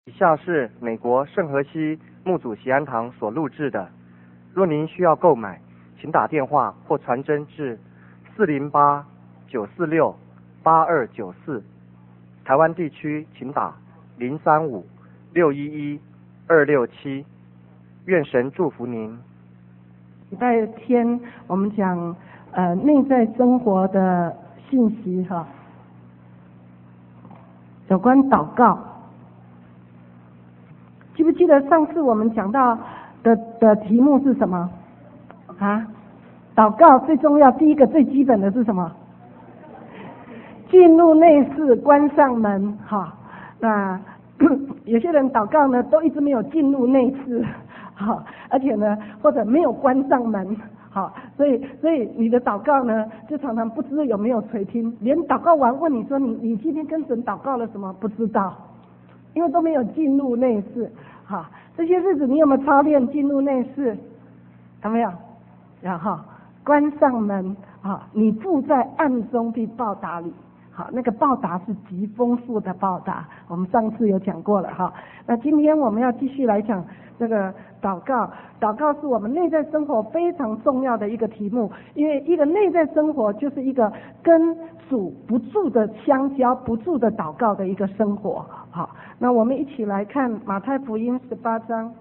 以下是美国圣荷西穆祖锡安堂所录制的。若您需要购买，请打电话或传真至408-946-8294。台湾地区请打035-611-267。愿神祝福您。 礼拜天我们讲内在生活的信息哈，有关祷告。记不记得上次我们讲到的题目是什么啊？祷告最重要，第一个最基本的是什么？进入内室，关上门哈。那有些人祷告呢，都一直没有进入内室，好，而且呢，或者没有关上门，好，所以你的祷告呢，就常常不知道有没有垂听，连祷告完问你说你今天跟神祷告了什么，不知道，因为都没有进入内室。好，这些日子你有没有操练进入内室？有没有？然后关上门，好，你住在暗中必报答你。好，那个报答是极丰富的报答，我们上次有讲过了哈。那今天我们要继续来讲这个祷告。祷告是我们内在生活非常重要的一个题目，因为一个内在生活就是一个跟主不住的相交、不住的祷告的一个生活。好，那我们一起来看马太福音18章。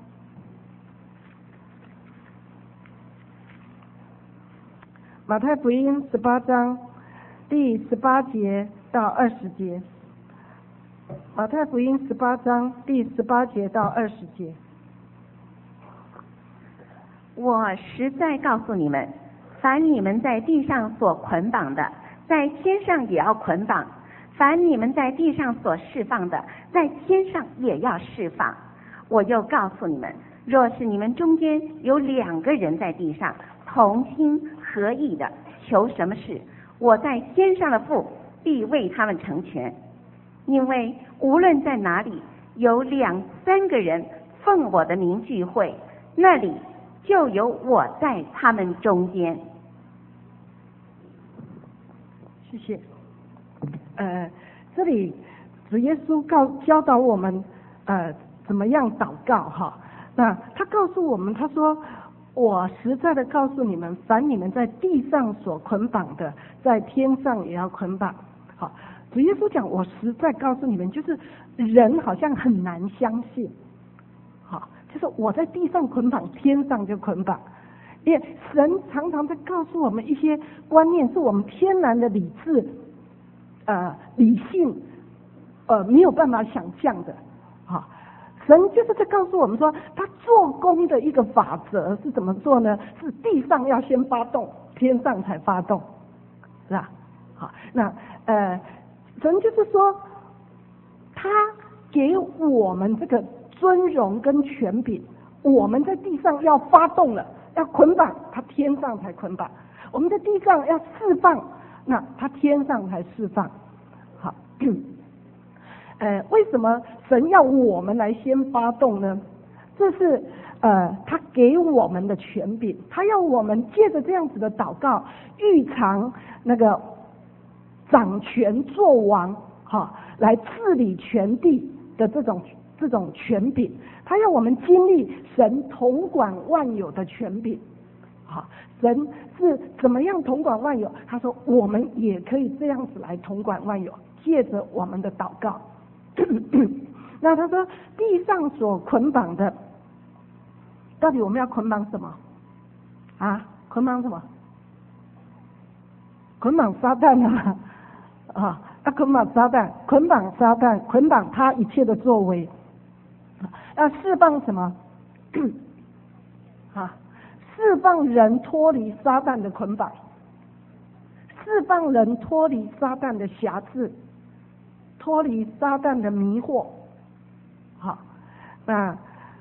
马太福音18章第18节到20节。马太福音18章第18节到20节。 我实在告诉你们，凡你们在地上所捆绑的，在天上也要捆绑；凡你们在地上所释放的，在天上也要释放。我又告诉你们，若是你们中间有2个人在地上同心合意的求什么事，我在天上的父必为他们成全。因为无论在哪里有2、3个人奉我的名聚会，那里就有我在他们中间。 谢谢。这里主耶稣教导我们怎么样祷告哈。那他告诉我们，他说我实在的告诉你们，凡你们在地上所捆绑的，在天上也要捆绑。好，主耶稣讲我实在告诉你们，就是人好像很难相信，好，就是我在地上捆绑，天上就捆绑。因为神常常在告诉我们一些观念，是我们天然的理智理性没有办法想象的。好，神就是在告诉我们说，他做工的一个法则是怎么做呢？是地上要先发动，天上才发动，是吧？好，那神就是说，他给我们这个尊荣跟权柄，我们在地上要发动了，要捆绑，他天上才捆绑；我们在地上要释放，那他天上才释放。好，为什么神要我们来先发动呢？这是他给我们的权柄，他要我们借着这样子的祷告，预尝那个掌权作王，哈，来治理全地的这种权柄。他要我们经历神统管万有的权柄。好，神是怎么样统管万有？他说我们也可以这样子来统管万有，借着我们的祷告。那他说地上所捆绑的，到底我们要捆绑什么啊？捆绑什么？捆绑撒旦啊！捆绑撒旦，捆绑撒旦，捆绑他一切的作为。要释放什么？释放人脱离撒旦的捆绑，释放人脱离撒旦的辖制，脱离撒旦的迷惑。好，那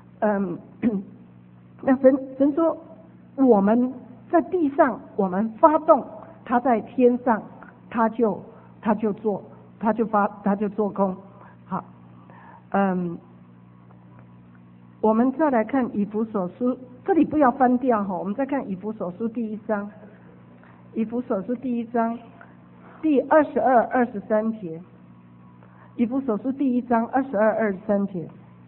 那神说，我们在地上我们发动，他在天上他就做工。好，我们再来看以弗所书，这里不要翻掉哈，我们再看以弗所书第1章，以弗所书第1章第22、23节，以弗所书第1章22、23节。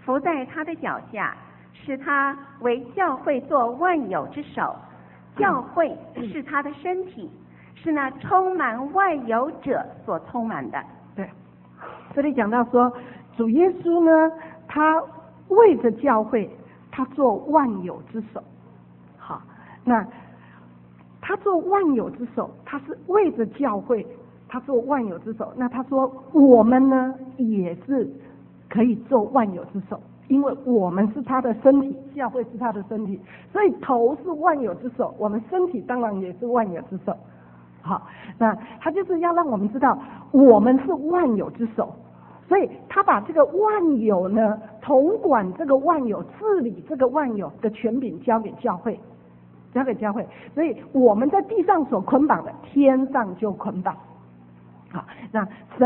伏在他的脚下，使他为教会做万有之首。教会是他的身体，是那充满万有者所充满的。 对，这里讲到说，主耶稣呢，他为着教会，他做万有之首。好，那他做万有之首，他是为着教会，他做万有之首。那他说，我们呢也是可以做万有之首，因为我们是他的身体，教会是他的身体，所以头是万有之首，我们身体当然也是万有之首。好，那他就是要让我们知道，我们是万有之首，所以他把这个万有呢，统管这个万有，治理这个万有的权柄交给教会，交给教会。所以我们在地上所捆绑的，天上就捆绑。好，那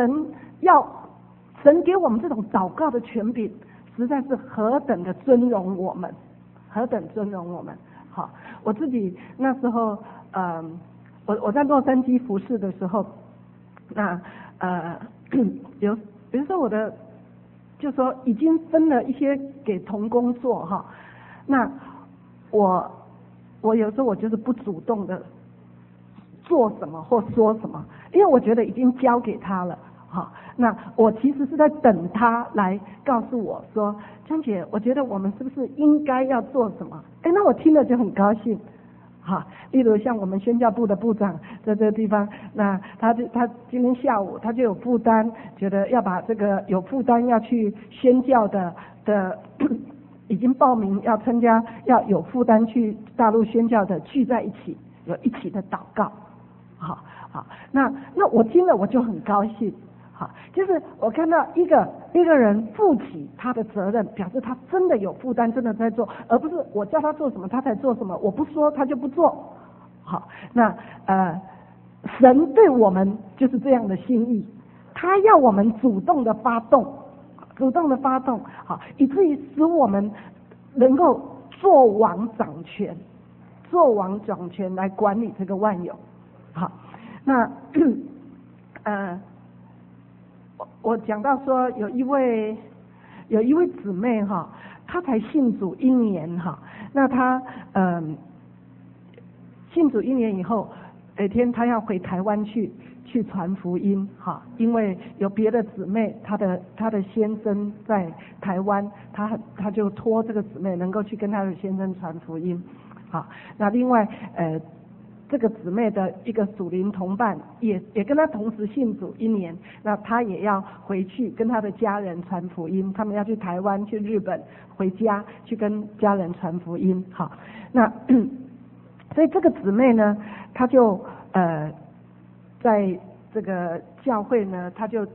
神给我们这种祷告的权柄，实在是何等的尊荣我们，何等尊荣我们。好，我自己那时候我在洛杉矶服侍的时候，那比如说我的就说已经分了一些给同工做哈，那我有时候我就是不主动的做什么或说什么，因为我觉得已经交给他了。好，那我其实是在等他来告诉我说，江姐，我觉得我们是不是应该要做什么？那我听了就很高兴。好，例如像我们宣教部的部长在这个地方，那他今天下午他就有负担，觉得要把这个有负担要去宣教的已经报名要参加，要有负担去大陆宣教的聚在一起，有一起的祷告。好，那我听了我就很高兴。好，就是我看到一个人负起他的责任，表示他真的有负担，真的在做，而不是我叫他做什么他才做什么，我不说他就不做。好，那神对我们就是这样的心意，他要我们主动的发动，好，以至于使我们能够做王掌权来管理这个万有。好，那我讲到说有一位姊妹哈，她才信主1年哈，那她信主1年以后，有一天她要回台湾去传福音哈，因为有别的姊妹，她的先生在台湾，她就托这个姊妹能够去跟她的先生传福音。好，那另外这个姊妹的一个属灵同伴也跟她同时信主1年，那她也要回去跟她的家人传福音，他们要去台湾、去日本，回家去跟家人传福音。好，那所以这个姊妹呢，她就在这个教会呢，她就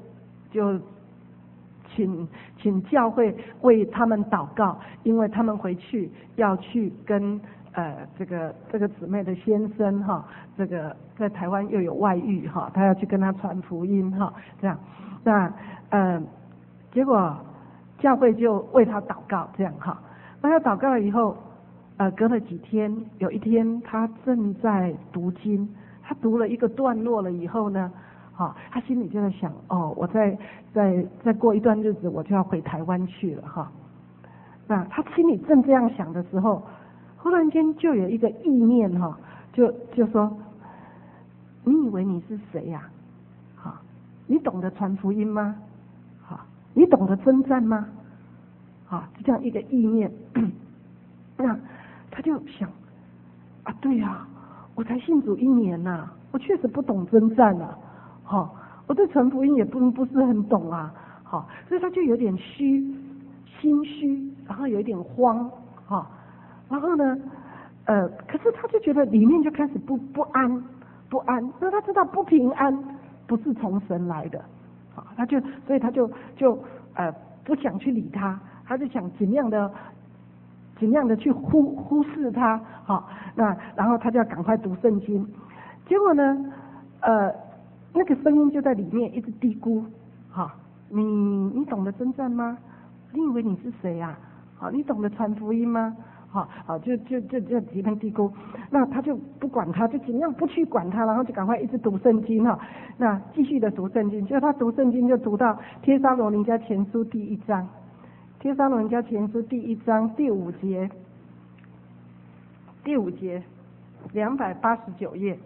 请教会为他们祷告，因为他们回去要去跟这个姊妹的先生哈，这个在台湾又有外遇哈，他要去跟他传福音哈，这样，那结果教会就为他祷告这样哈，那他祷告了以后，隔了几天，有一天他正在读经，他读了一个段落了以后呢，好，他心里就在想，我再过一段日子我就要回台湾去了哈，那他心里正这样想的时候，忽然间就有一个意念哈，就说，你以为你是谁呀？好，你懂得传福音吗？好，你懂得征战吗？好，就这样一个意念，那他就想，对呀，我才信主1年呐，我确实不懂征战啊，好，我对传福音也不是很懂啊，好，所以他就有点心虚，然后有一点慌，好。然后呢，可是他就觉得里面就开始不安，那他知道不平安不是从神来的，好，所以他就不想去理他就想尽量的去忽视他，好，那然后他就要赶快读圣经，结果呢，那个声音就在里面一直嘀咕，好，你懂得征战吗？你以为你是谁呀？好，你懂得传福音吗？好，就几声嘀咕，那他就不管他，就尽量不去管他，然后就赶快一直读圣经哈，那继续的读圣经，就他读圣经就读到帖撒罗尼迦前书第1章， 帖撒罗尼迦前书第1章第5节，289页。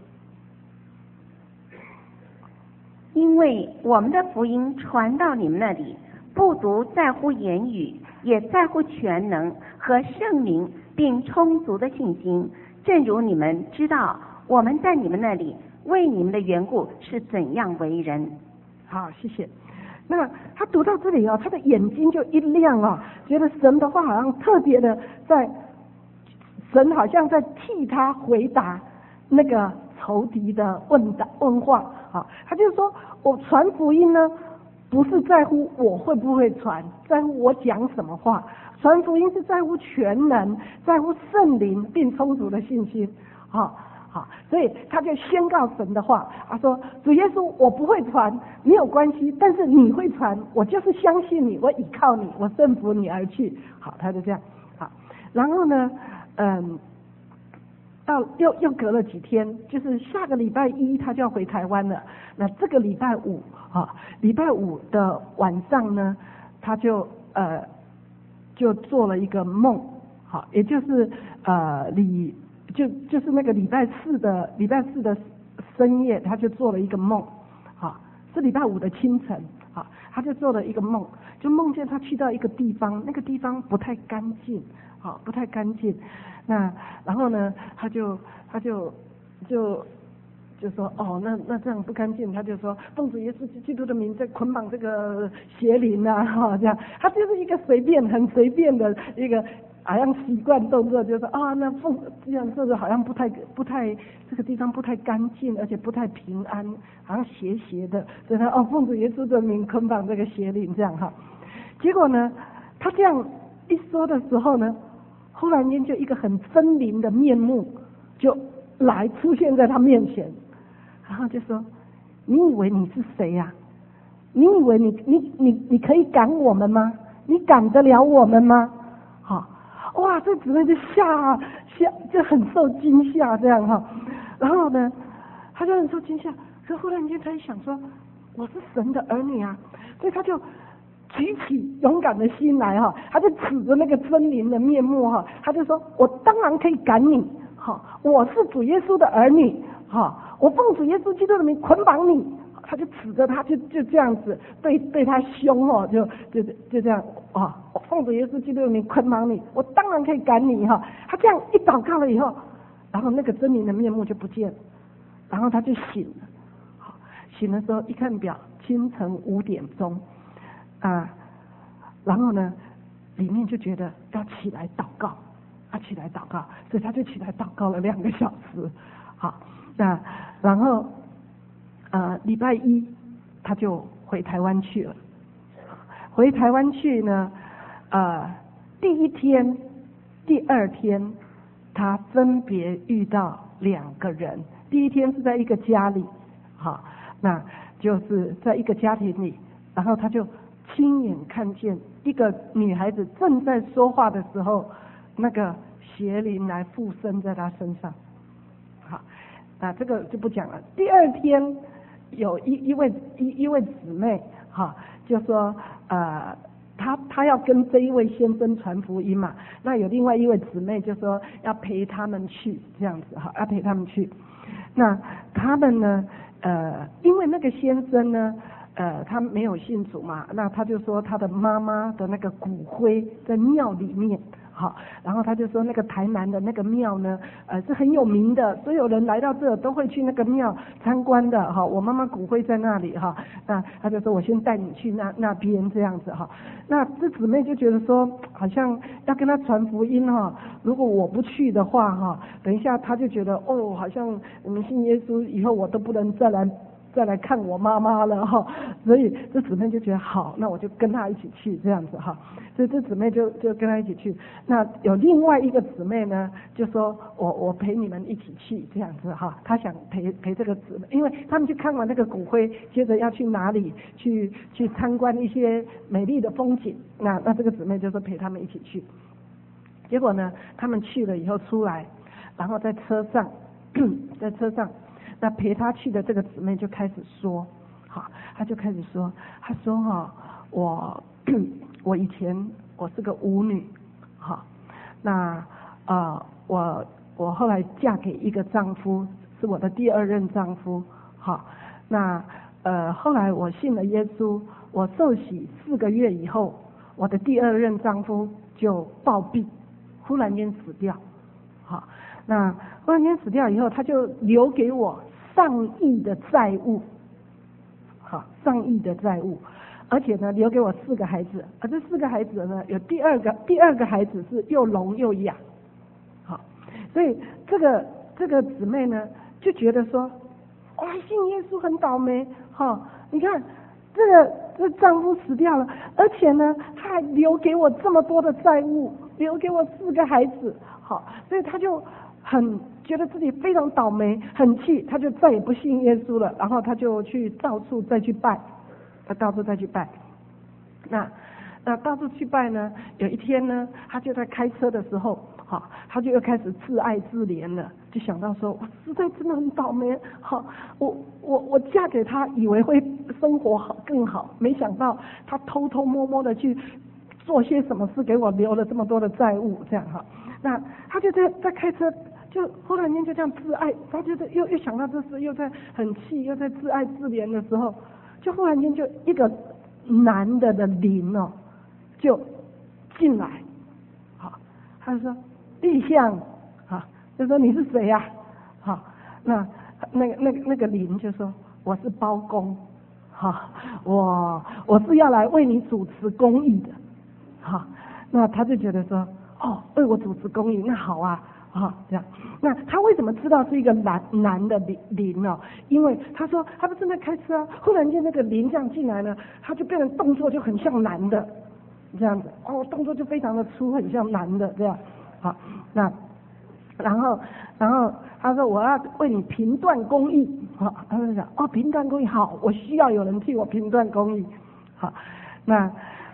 因为我们的福音传到你们那里，不独在乎言语，也在乎全能和圣灵，并充足的信心。正如你们知道，我们在你们那里为你们的缘故是怎样为人。 好，谢谢。那他读到这里他的眼睛就一亮觉得神的话好像特别的神好像在替他回答那个仇敌的问话他就是说，我传福音呢，不是在乎我会不会传，在乎我讲什么话。传福音是在乎全能，在乎圣灵并充足的信心所以他就宣告神的话，他说：主耶稣，我不会传没有关系，但是你会传，我就是相信你，我倚靠你，我顺服你而去。好，他就这样。好，然后呢到又隔了几天，就是下个礼拜1他就要回台湾了。那这个礼拜5的晚上呢，他就做了一个梦，也就是就是那个礼拜四的深夜，他就做了一个梦，是礼拜5的清晨，他就做了一个梦，就梦见他去到一个地方，那个地方不太干净，不太干净。那然后呢，他就说那这样不干净，他就说奉主耶稣基督的名在捆绑这个邪灵这样，他就是一个很随便的一个好像习惯动作，就是说那这样做的好像不太这个地方不太干净，而且不太平安，好像邪的，所以他奉主耶稣的名捆绑这个邪灵这样结果呢，他这样一说的时候呢，忽然间就一个很狰狞的面目就出现在他面前，然后就说：你以为你是谁呀？你以为你可以赶我们吗？你赶得了我们吗？哇，这姊妹就吓就很受惊吓这样然后呢，他就很受惊吓，可忽然间他一想说，我是神的儿女所以他就举起勇敢的心来他就指着那个狰狞的面目他就说：我当然可以赶你我是主耶稣的儿女我奉主耶稣基督的名捆绑你。他就指着他就这样子对他凶就这样我奉主耶稣基督的名捆绑你，我当然可以赶你他这样一祷告了以后，然后那个狰狞的面目就不见了，然后他就醒了。醒的时候一看表，清晨5点钟然后呢，里面就觉得要起来祷告，所以他就起来祷告了2个小时。那然后礼拜1他就回台湾去了。回台湾去呢，第1天、第2天，他分别遇到2个人。第1天是在一个家里，那就是在一个家庭里，然后他就亲眼看见一个女孩子正在说话的时候，那个邪灵来附身在她身上。那这个就不讲了。第2天。有一位姊妹就说他要跟这一位先生传福音嘛，那有另外一位姊妹就说要陪他们去这样子要陪他们去。那他们呢因为那个先生呢他没有信主嘛，那他就说他的妈妈的那个骨灰在庙里面。然后他就说那个台南的那个庙呢是很有名的，所有人来到这都会去那个庙参观的我妈妈骨灰在那里那他就说我先带你去那边这样子那这姊妹就觉得说好像要跟他传福音如果我不去的话等一下他就觉得好像我们信耶稣以后我都不能再来看我妈妈了所以这姊妹就觉得好，那我就跟她一起去这样子所以这姊妹就跟她一起去。那有另外一个姊妹呢，就说我陪你们一起去这样子她想陪这个姊妹，因为他们去看完那个骨灰，接着要去哪里去参观一些美丽的风景。那这个姊妹就说陪他们一起去。结果呢，他们去了以后出来，然后在车上那陪他去的这个姊妹就开始说，她就开始说，她说我以前我是个舞女，好，那我后来嫁给一个丈夫，是我的第2任丈夫，好，那后来我信了耶稣，我受洗4个月以后，我的第2任丈夫就暴毙，忽然间死掉，好，那忽然间死掉以后，他就留给我上亿的债务，好，上亿的债务，而且呢，留给我4个孩子，而这4个孩子呢，有第二个孩子是又聋又哑，好，所以这个姊妹呢，就觉得说，哇，信耶稣很倒霉，哈，你看这丈夫死掉了，而且呢，他还留给我这么多的债务，留给我4个孩子，好，所以他就很觉得自己非常倒霉，很气，他就再也不信耶稣了，然后他就去到处再去拜，他到处再去拜，那到处去拜呢，有一天呢，他就在开车的时候，好，他就又开始自爱自怜了，就想到说，我实在真的很倒霉，好，我嫁给他，以为会生活好更好，没想到他偷偷摸摸的去做些什么事，给我留了这么多的债务，这样哈，那他就在开车。就忽然间就这样自爱，他就又想到这事，又在很气，又在自爱自怜的时候，就忽然间就一个男的灵哦，就进来，好，他就说立相，好，就说你是谁呀？好，那个灵就说我是包公，好，我是要来为你主持公义的，好，那他就觉得说，哦，为我主持公义，那好啊。这样，那他为什么知道是一个男的灵哦？因为他说他不正在开车啊，忽然间那个灵这样进来呢，他就变成动作就很像男的，这样子哦，动作就非常的粗，很像男的这样。好，那然后他说我要为你评断公义，好，他就讲哦，评断公义好，我需要有人替我评断公义。好，那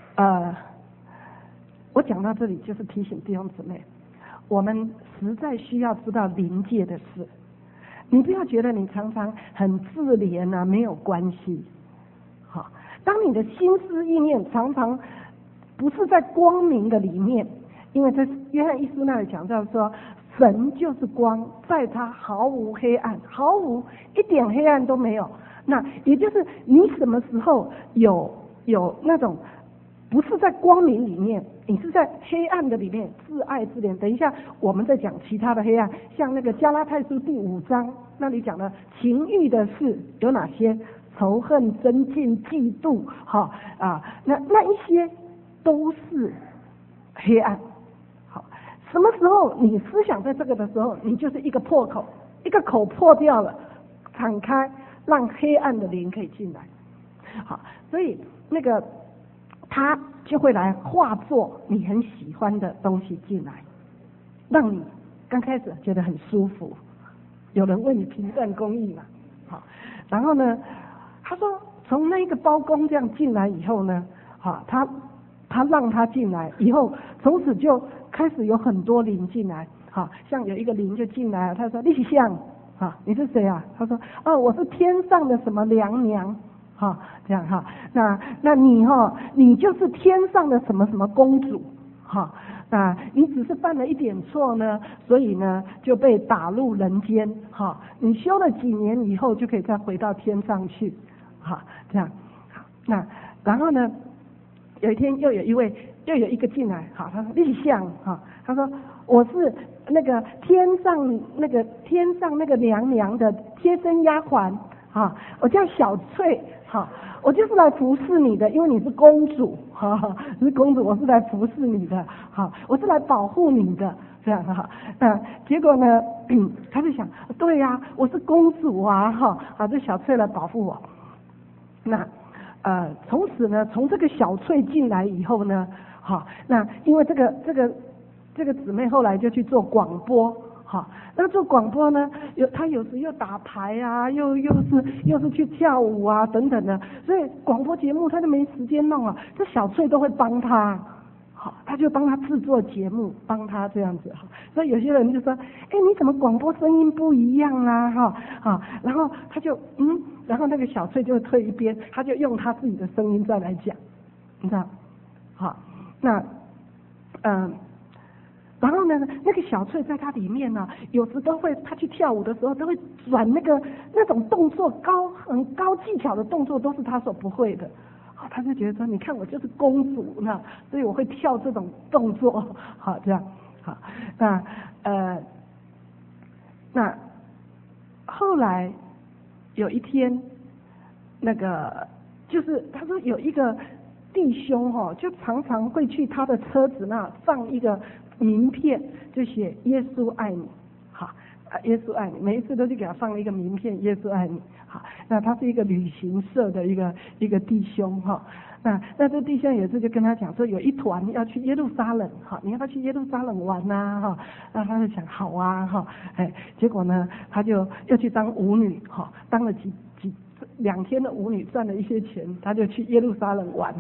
我讲到这里就是提醒弟兄姊妹。我们实在需要知道灵界的事，你不要觉得你常常很自怜啊，没有关系。好，当你的心思意念常常不是在光明的里面，因为在约翰一书那里讲到说，神就是光，在他毫无黑暗，毫无一点黑暗都没有。那也就是你什么时候有那种不是在光明里面，你是在黑暗的里面自爱自怜。等一下我们再讲其他的黑暗，像那个加拉太书第5章那里讲的情欲的事有哪些？仇恨、争竞、嫉妒，那一些都是黑暗。好，什么时候你思想在这个的时候，你就是一个破口，一个口破掉了，敞开，让黑暗的灵可以进来。好，所以那个他就会来化作你很喜欢的东西进来，让你刚开始觉得很舒服，有人为你评断公义嘛。好，然后呢，他说从那个包公这样进来以后呢，他让他进来以后，从此就开始有很多灵进来。好，像有一个灵就进来了，他说立相，你是谁啊？他说我是天上的什么娘娘。这样那你就是天上的什么什么公主，那你只是犯了一点错呢，所以呢就被打入人间，你修了几年以后就可以再回到天上去，这样，那然后呢，有一天又有一个进来，他说立相，他说我是那个天上那个娘娘的贴身丫鬟。我叫小翠，我就是来服侍你的，因为你是公主，你是公主，我是来服侍你的，我是来保护你的，这样结果呢，他就想，对呀，我是公主啊，这小翠来保护我。那从此呢，从这个小翠进来以后呢，那因为这个姊妹后来就去做广播。那做广播呢，他有时又打牌啊，又是去跳舞啊等等的，所以广播节目他就没时间弄啊。这小翠都会帮他，他就帮他制作节目，帮他这样子。所以有些人就说，你怎么广播声音不一样啊？然后他就然后那个小翠就退一边，他就用他自己的声音再来讲，你知道？那然后呢，那个小翠在他里面呢，有时都会，他去跳舞的时候都会转那种动作很高技巧的动作，都是他所不会的。他就觉得说，你看我就是公主呢，所以我会跳这种动作，好这样，好，那后来有一天，就是他说有一个弟兄就常常会去他的车子那放一个名片，就写耶稣爱你，好，耶稣爱你，每一次都去给他放了一个名片，耶稣爱你，好，那他是一个旅行社的一个弟兄那这弟兄有一次就跟他讲说，有一团要去耶路撒冷，你要不要去耶路撒冷玩啊？那他就讲好啊，结果呢，他就要去当舞女，当了2天的舞女，赚了一些钱，他就去耶路撒冷玩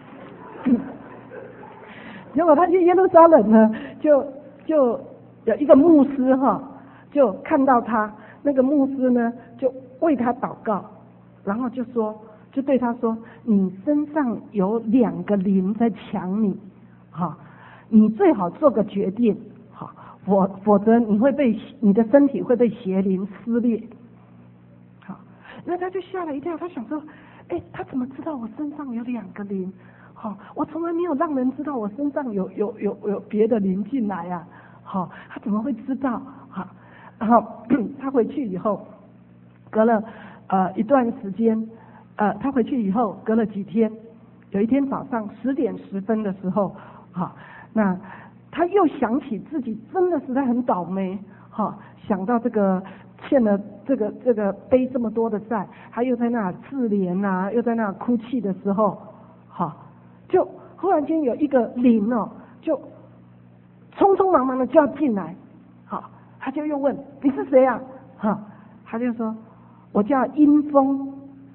结果他去耶路撒冷呢，就有一个牧师就看到他，那个牧师呢就为他祷告，然后就对他说，你身上有2个灵在抢你，你最好做个决定，否则你的身体会被邪灵撕裂。那他就吓了一跳，他想说，他怎么知道我身上有2个灵？我从来没有让人知道我身上有别的灵进来啊，他怎么会知道？然后他回去以后，隔了一段时间，他回去以后隔了几天，有一天早上10点10分的时候，那他又想起自己真的实在很倒霉，想到这个欠了这个背这么多的债，他又在那自怜啊，又在那哭泣的时候，就忽然间有一个灵就匆匆忙忙的就要进来，他就又问你是谁啊？他就说我叫阴风，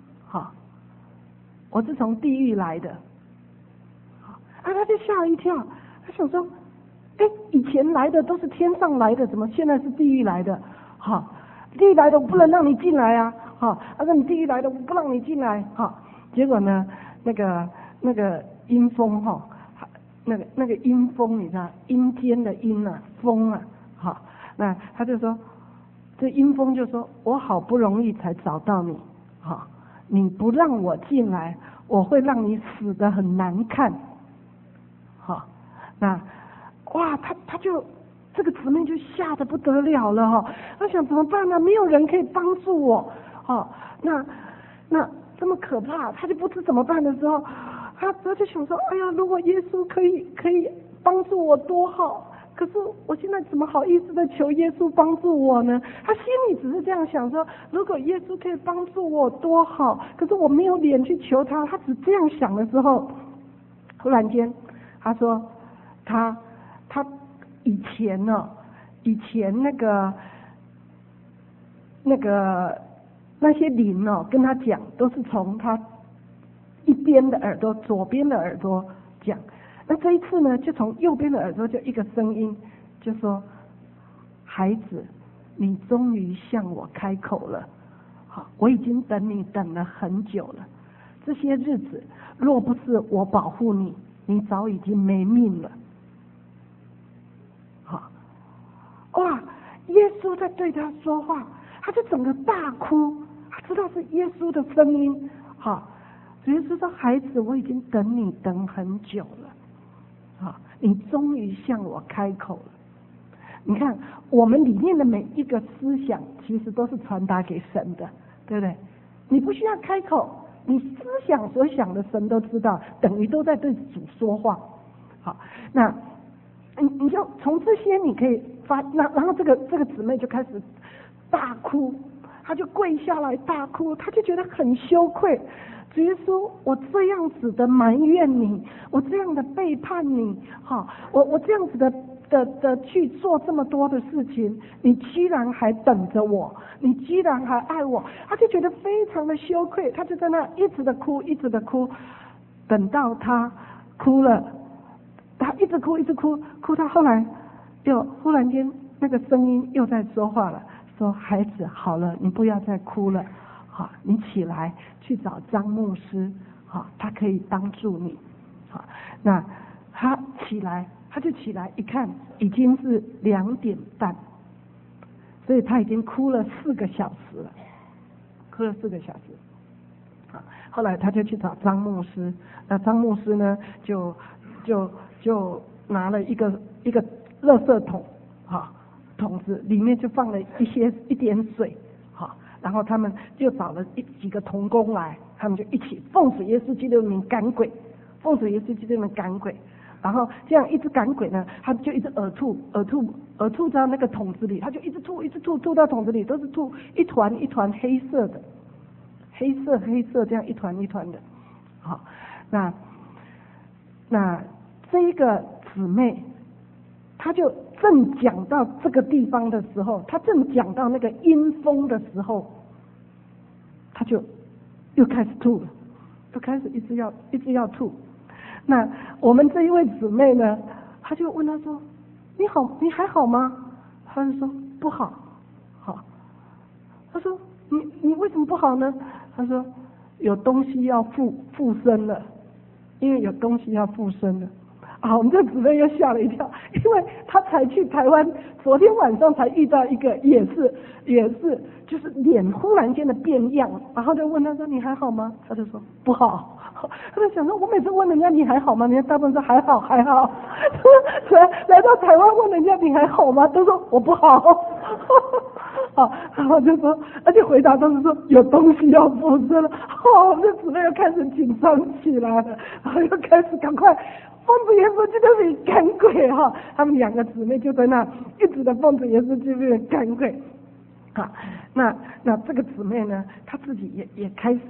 我是从地狱来的。他就吓了一跳，他想说，以前来的都是天上来的，怎么现在是地狱来的？地狱来的我不能让你进来啊！说你地狱来的我不让你进来。结果呢，那个阴风那个阴风你知道，阴间的阴啊，风啊，那他就说，这阴风就说，我好不容易才找到你，你不让我进来，我会让你死得很难看。那哇，他就这个姊妹就吓得不得了了他想怎么办呢？没有人可以帮助我那这么可怕，他就不知怎么办的时候，他就想说，哎呀，如果耶稣可以帮助我多好，可是我现在怎么好意思的求耶稣帮助我呢？他心里只是这样想说，如果耶稣可以帮助我多好，可是我没有脸去求他。他只这样想的时候，忽然间他说他以前那些灵跟他讲，都是从他一边的耳朵，左边的耳朵讲。那这一次呢，就从右边的耳朵就一个声音，就说：“孩子，你终于向我开口了。我已经等你等了很久了。这些日子若不是我保护你，你早已经没命了。”哇！耶稣在对他说话，他就整个大哭，他知道是耶稣的声音。耶稣说：“孩子，我已经等你等很久了，你终于向我开口了。”你看，我们里面的每一个思想，其实都是传达给神的，对不对？你不需要开口，你思想所想的，神都知道，等于都在对主说话。那你就从这些你可以然后这个姊妹就开始大哭，她就跪下来大哭，她就觉得很羞愧。主耶稣，我这样子的埋怨你，我这样的背叛你，我这样子的去做这么多的事情，你居然还等着我，你居然还爱我，她就觉得非常的羞愧，她就在那一直的哭，一直的哭，等到她哭了。他一直哭，一直哭，哭到后来，又忽然间那个声音又在说话了，说：“孩子，好了，你不要再哭了，你起来去找张牧师，他可以帮助你。”那他起来， 他就起来一看，已经是2点半，所以他已经哭了4个小时了，哭了4个小时。后来他就去找张牧师，那张牧师呢就拿了一个垃圾桶，桶子里面就放了一点水，然后他们就找了几个童工来，他们就一起奉主耶稣基督的名赶鬼，奉主耶稣基督的名赶鬼。然后这样一直赶鬼呢，他就一直呕吐在那个桶子里，他就一直吐到桶子里，都是吐一团一团黑色的，黑色这样一团一团的。好，那这一个姊妹，她就正讲到这个地方的时候，她正讲到那个阴风的时候，她就又开始吐了，就开始一直要吐。那我们这一位姊妹呢，她就问她说：“你还好吗？”她就说：“不好。”好，她说：“你为什么不好呢？”她说：“有东西要附身了，因为有东西要附身了。”我们这姊妹又吓了一跳，因为她才去台湾，昨天晚上才遇到一个也是就是脸忽然间的变样，然后就问她说：“你还好吗？”她就说：“不好。”他就想说，我每次问人家你还好吗，人家大部分说还好。来到台湾问人家你还好吗，都说我不好。然后就说，而且回答都是说有东西要附身了。我们这姊妹又开始紧张起来了，然后又开始赶快奉主耶稣基督的名赶鬼哈。他们2个姊妹就在那一直的奉主耶稣基督的名赶鬼。那这个姊妹呢，她自己也开始。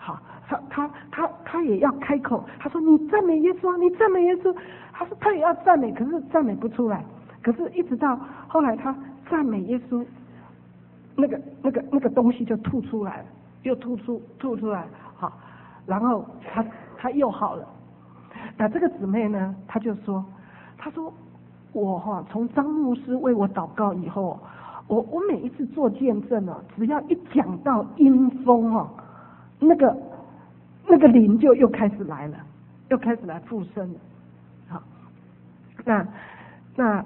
他也要开口，他说：“你赞美耶稣啊，你赞美耶稣。”他说他也要赞美，可是赞美不出来。可是一直到后来他赞美耶稣，那个东西就吐出来了，又吐出来，好，然后他又好了。那这个姊妹呢，她就说：“她说我从张牧师为我祷告以后，我每一次做见证只要一讲到阴风那个灵就又开始来了，又开始来附身了。”好，那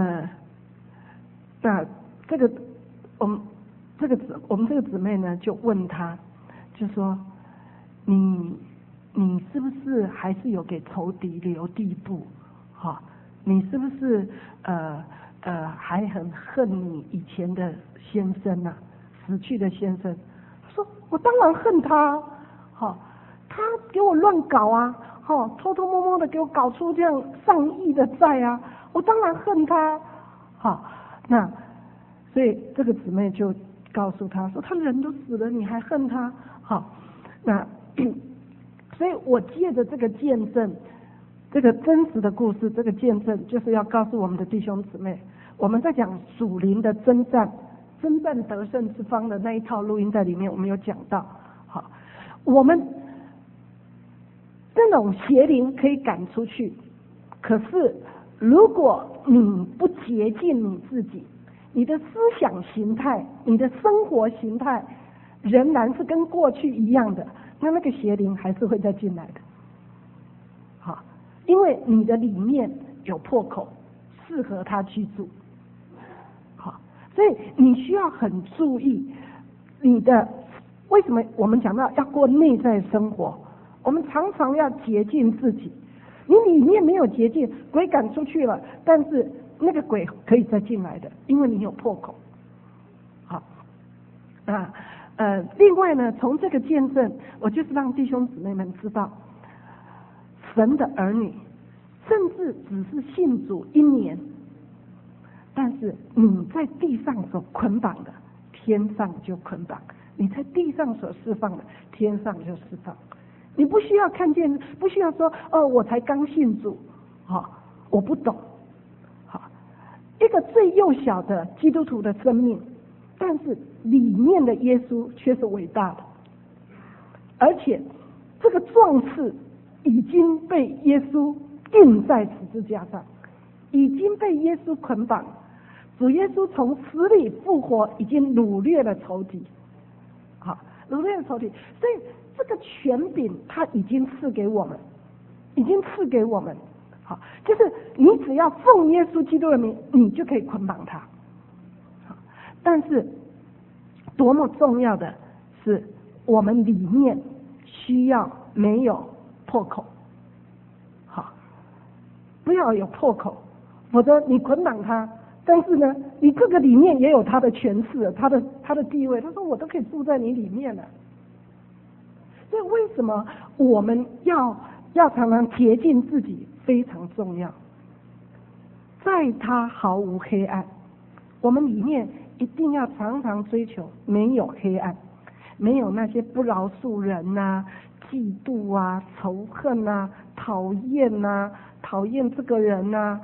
这个我们这个姊妹呢就问他，就说你是不是还是有给仇敌留地步？你是不是还很恨你以前的先生啊，死去的先生？他说我当然恨他，他给我乱搞啊，偷偷摸摸的给我搞出这样上亿的债啊，我当然恨他。那所以这个姊妹就告诉他说，他人都死了，你还恨他？那所以我借着这个见证，这个真实的故事，这个见证就是要告诉我们的弟兄姊妹，我们在讲属灵的征战得胜之方的那一套录音在里面，我们有讲到。我们这种邪灵可以赶出去，可是如果你不洁净你自己，你的思想形态，你的生活形态仍然是跟过去一样的，那个邪灵还是会再进来的。因为你的里面有破口，适合他居住。所以你需要很注意你的，为什么我们讲到要过内在生活，我们常常要洁净自己。你里面没有洁净，鬼赶出去了，但是那个鬼可以再进来的，因为你有破口。另外呢，从这个见证，我就是让弟兄姊妹们知道，神的儿女甚至只是信主1年，但是你在地上所捆绑的，天上就捆绑；你在地上所释放的，天上就释放。你不需要看见，不需要说我才刚信主，我不懂。一个最幼小的基督徒的生命，但是里面的耶稣却是伟大的，而且这个壮士已经被耶稣钉在十字架上，已经被耶稣捆绑。主耶稣从死里复活，已经掳掠了仇敌，掳掠了仇敌。所以这个权柄他已经赐给我们，已经赐给我们。 好，就是你只要奉耶稣基督的名，你就可以捆绑他。好，但是多么重要的是，我们里面需要没有破口。好，不要有破口，否则你捆绑他，但是呢，你这个里面也有他的权势，他的地位。他说我都可以住在你里面了。所以为什么我们要常常洁净自己非常重要？在他毫无黑暗，我们里面一定要常常追求没有黑暗，没有那些不饶恕人啊、嫉妒啊、仇恨啊、讨厌啊、讨厌这个人啊，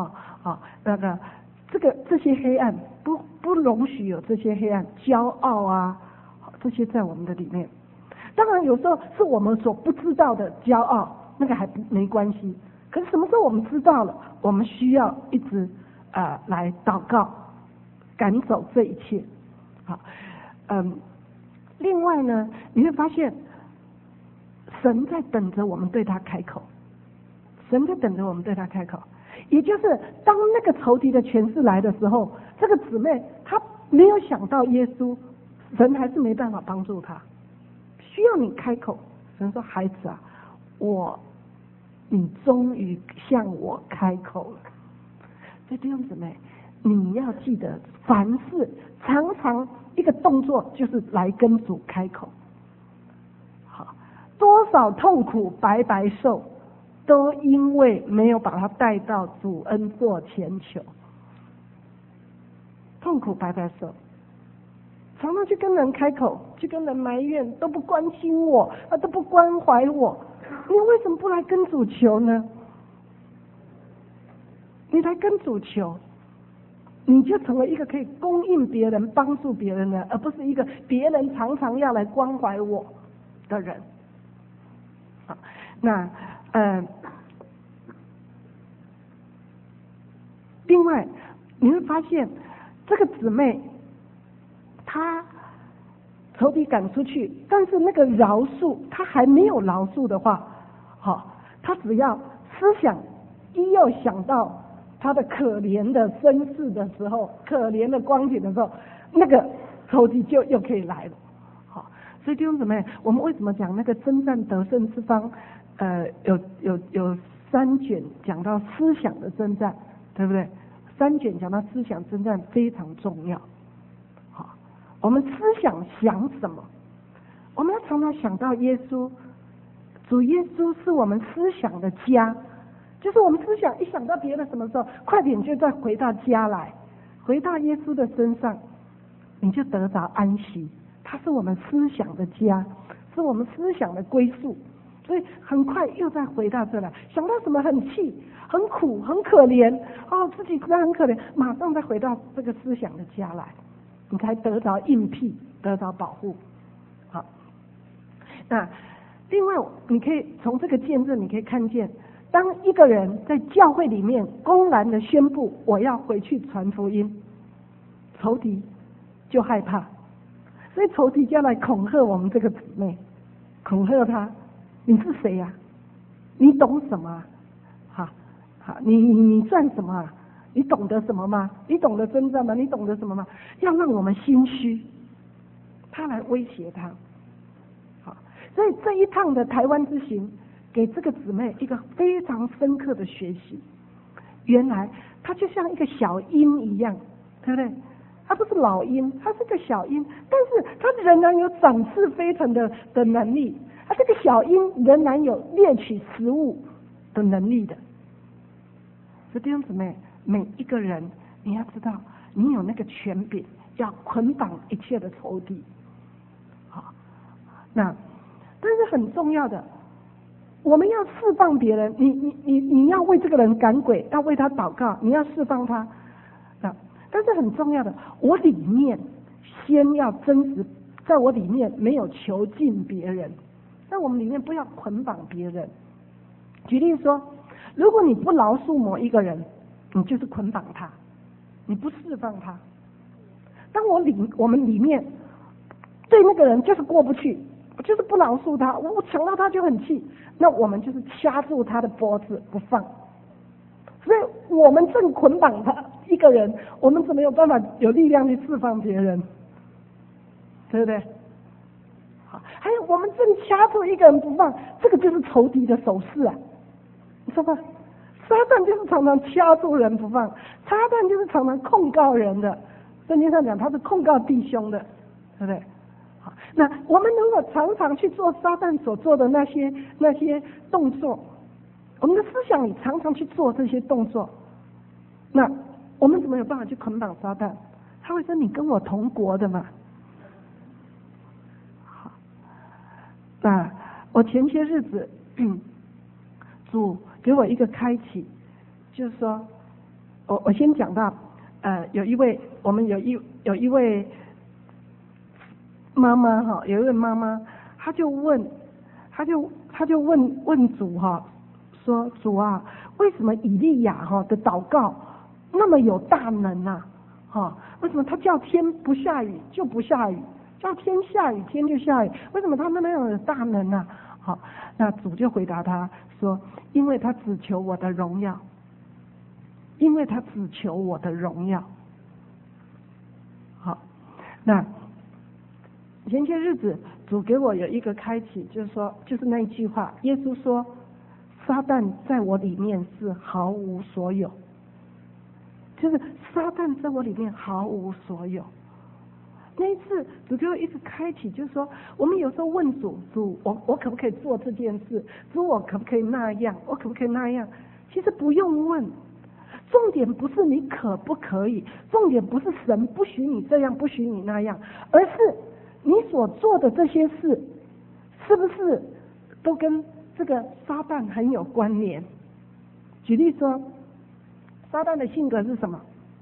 这些黑暗不容许有这些黑暗，骄傲啊，这些在我们的里面。当然有时候是我们所不知道的骄傲，那个还没关系。可是什么时候我们知道了，我们需要一直来祷告，赶走这一切。好，另外呢，你会发现神在等着我们对他开口，神在等着我们对他开口。也就是当那个仇敌的权势来的时候，这个姊妹她没有想到耶稣，神还是没办法帮助她。需要你开口，神说：“孩子啊，你终于向我开口了。”所以弟兄姊妹，你要记得，凡事常常一个动作就是来跟主开口。好，多少痛苦白白受，都因为没有把他带到主恩座前求。痛苦白白受。常常去跟人开口，去跟人埋怨，都不关心我，都不关怀我。你为什么不来跟主求呢？你来跟主求，你就成为一个可以供应别人、帮助别人的，而不是一个别人常常要来关怀我的人。好，那另外你会发现这个姊妹。他仇敌赶出去，但是那个饶恕，他还没有饶恕的话，好，他只要思想又想到他的可怜的身世的时候，可怜的光景的时候，那个仇敌就又可以来了。好，所以弟兄姊妹，我们为什么讲那个征战得胜之方？有3卷讲到思想的征战，对不对？3卷讲到思想征战非常重要。我们思想想什么？我们要常常想到耶稣，主耶稣是我们思想的家，就是我们思想一想到别的什么时候，快点就再回到家来，回到耶稣的身上，你就得着安息。他是我们思想的家，是我们思想的归宿，所以很快又再回到这来，想到什么很气、很苦、很可怜，自己实在很可怜，马上再回到这个思想的家来。你才得着应庇，得着保护。好，那另外你可以从这个见证，你可以看见，当一个人在教会里面公然的宣布我要回去传福音，仇敌就害怕，所以仇敌就要来恐吓我们这个姊妹，恐吓他：你是谁呀？你懂什么？好，你算什么啊？你懂得什么吗？你懂得征战吗？你懂得什么吗？要让我们心虚，他来威胁他。好，所以这一趟的台湾之行，给这个姊妹一个非常深刻的学习。原来她就像一个小鹰一样，对不对？她不是老鹰，她是个小鹰，但是她仍然有展翅飞腾的能力。这个小鹰仍然有猎取食物的能力的。所以弟兄姊妹，每一个人你要知道，你有那个权柄，要捆绑一切的仇敌。好，但是很重要的，我们要释放别人，你要为这个人赶鬼，要为他祷告，你要释放他。但是很重要的，我里面先要真实，在我里面没有囚禁别人，在我们里面不要捆绑别人。举例说，如果你不饶恕某一个人，你就是捆绑他，你不释放他。当我们里面对那个人就是过不去，就是不饶恕他，我想到他就很气，那我们就是掐住他的脖子不放， 我们正捆绑他一个人，我们怎么有办法有力量去释放别人？对不对？好，还有我们正掐住一个人不放，这个就是仇敌的手势啊！你说吧，撒旦就是常常掐住人不放，撒旦就是常常控告人的。圣经上讲他是控告弟兄的，对不对？好，那我们如果常常去做撒旦所做的那些动作，我们的思想里常常去做这些动作，那我们怎么有办法去捆绑撒旦？他会说你跟我同国的嘛。好，那我前些日子主给我一个开启，就是说我先讲到有一位妈妈哈，有一位妈妈，她就问主哈，说主啊，为什么以利亚哈的祷告那么有大能啊？哈，为什么他叫天不下雨就不下雨，叫天下雨天就下雨？为什么他那么有大能啊？好，那主就回答他说，因为他只求我的荣耀，因为他只求我的荣耀。好，那前些日子主给我有一个开启，就是说，就是那一句话，耶稣说，撒旦在我里面是毫无所有，就是撒旦在我里面毫无所有。那一次主给我一个开启，就是说，我们有时候问主，我可不可以做这件事？主，我可不可以那样？我可不可以那样？其实不用问，重点不是你可不可以，重点不是神不许你这样，不许你那样，而是你所做的这些事，是不是都跟这个撒旦很有关联？举例说，撒旦的性格是什么？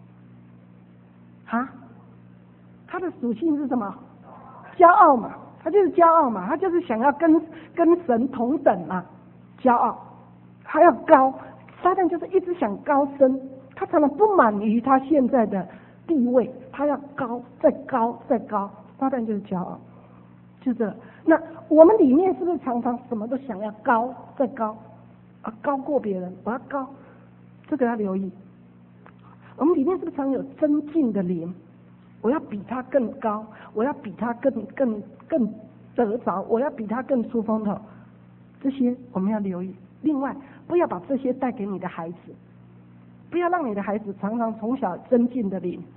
他的属性是什么？骄傲嘛，他就是骄傲嘛，他就是想要跟神同等嘛，骄傲，他要高。撒旦就是一直想高升，他常常不满于他现在的地位，他要高，再高，再高。撒旦就是骄傲，就这。那我们里面是不是常常什么都想要高，再高啊，高过别人，我要高，这个要留意。我们里面是不是常有增进的灵？我要比他更高，我要比他更得着，我要比他更出风头，这些我们要留意。另外，不要把这些带给你的孩子，不要让你的孩子常常从小增进的灵。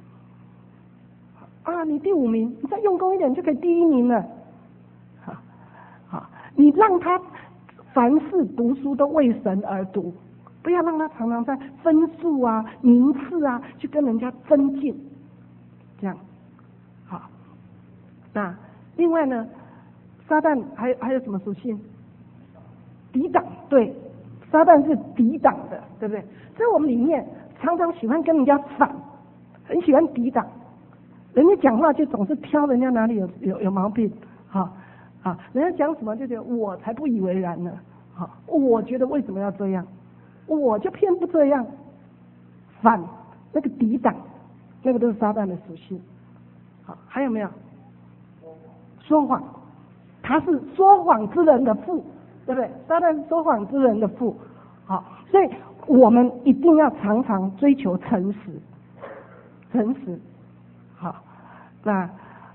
你第5名，你再用功一点就可以第1名了。好，你让他凡事读书都为神而读，不要让他常常在分数啊、名次啊去跟人家增进。这样，好。那另外呢，撒旦还有什么属性？抵挡，对，撒旦是抵挡的，对不对？所以我们里面常常喜欢跟人家反，很喜欢抵挡，人家讲话就总是挑人家哪里有毛病，人家讲什么就觉得我才不以为然呢，我觉得为什么要这样，我就偏不这样，反那个抵挡。那个都是撒旦的属性。好，还有没有？说谎，他是说谎之人的父，对不对？撒旦是说谎之人的父。好，所以我们一定要常常追求诚实，诚实。好，那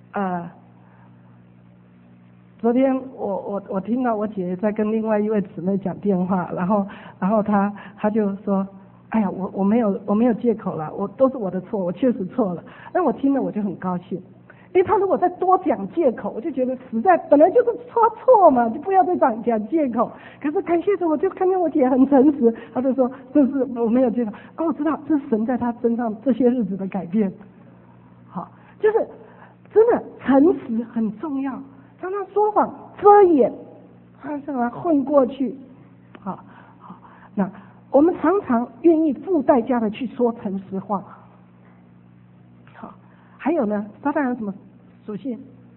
昨天我听到我姐姐在跟另外一位姊妹讲电话，然后她就说，哎呀，我没有借口了，都是我的错，我确实错了。那我听了我就很高兴，因为他如果再多讲借口，我就觉得实在本来就是错嘛，就不要再讲借口。可是感谢主，我就看见我姐很诚实，她就说这是我没有借口。我知道这是神在她身上这些日子的改变。好，就是真的诚实很重要，常常说谎遮掩，常常混过去。好，那我们常常愿意付代价的去说诚实话。好，还有呢，撒旦有什么属性？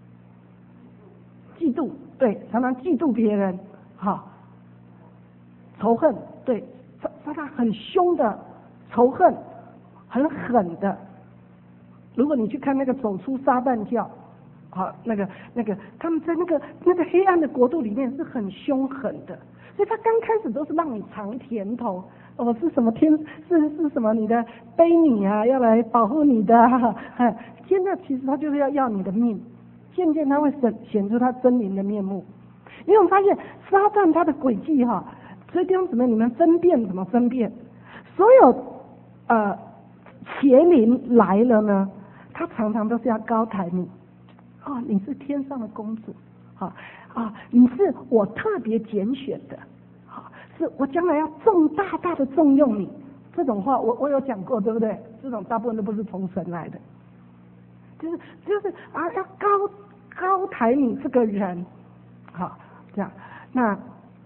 嫉妒，对，常常嫉妒别人。好，仇恨，对，撒旦很凶的仇恨，很狠的。如果你去看那个走出撒旦教，好，那个他们在那个黑暗的国度里面是很凶狠的。所以他刚开始都是让你尝甜头， 我是什么是什么你的婢女啊，要来保护你的现在其实他就是要你的命，渐渐他会显出他狰狞的面目。因为我们发现撒旦他的诡计所以弟兄姊妹，你们分辨怎么分辨？所有邪灵来了呢，他常常都是要高抬你。你是天上的公主，你是我特别拣选的，是我将来要大大的重用你。这种话我有讲过，对不对？这种大部分都不是从神来的，就是要高抬你这个人，这样。那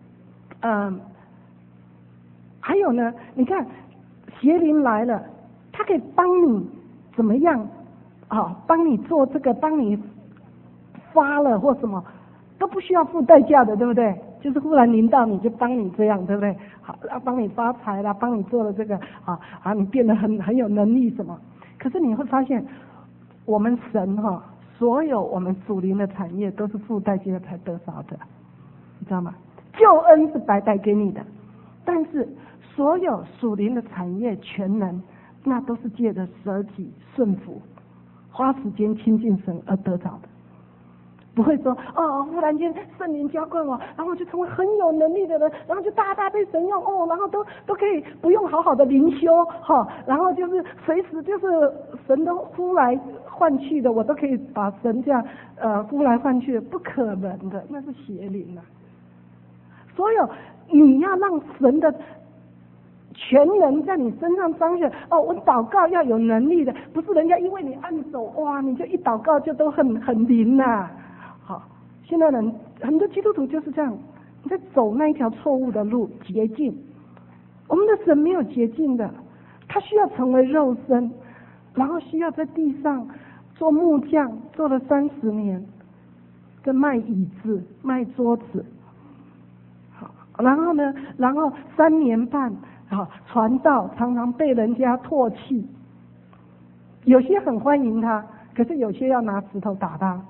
还有呢，你看邪灵来了，他可以帮你怎么样帮你做这个，帮你发了或什么都不需要付代价的，对不对？就是忽然临到你就帮你这样，对不对？好，要帮你发财啦，帮你做了这个你变得很有能力什么。可是你会发现，我们神所有我们属灵的产业都是付代价才得着的，你知道吗？救恩是白带给你的，但是所有属灵的产业全能，那都是借着舍己顺服，花时间亲近神而得着的。不会说忽然间圣灵浇灌我，然后我就成为很有能力的人，然后就大大被神用然后都可以不用好好的灵修然后就是随时就是神都呼来唤去的，我都可以把神这样呼来唤去的，不可能的，那是邪灵啊。所有你要让神的全能在你身上彰显我祷告要有能力的，不是人家因为你按手你就一祷告就都很灵啊。现在人很多基督徒就是这样，你在走那一条错误的路，捷径。我们的神没有捷径的，他需要成为肉身，然后需要在地上做木匠，做了30年，在卖椅子、卖桌子。然后呢，3年半传道，常常被人家唾弃。有些很欢迎他，可是有些要拿石头打他。